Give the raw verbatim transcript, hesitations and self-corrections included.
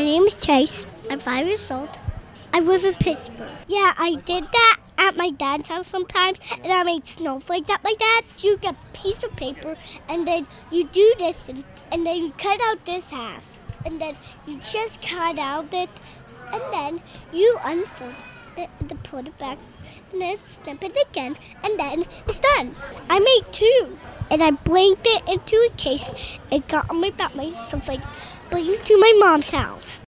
My name is Chase. I'm five years old. I live in Pittsburgh. Yeah, I did that at my dad's house sometimes, and I made snowflakes at my dad's. You get a piece of paper, and then you do this, and, and then you cut out this half, and then you just cut out it, and then you unfold it and put it back, and then snip it again, and then it's done. I made two, and I blanked it into a case. It got on my back, my snowflake, bring it to my mom's house.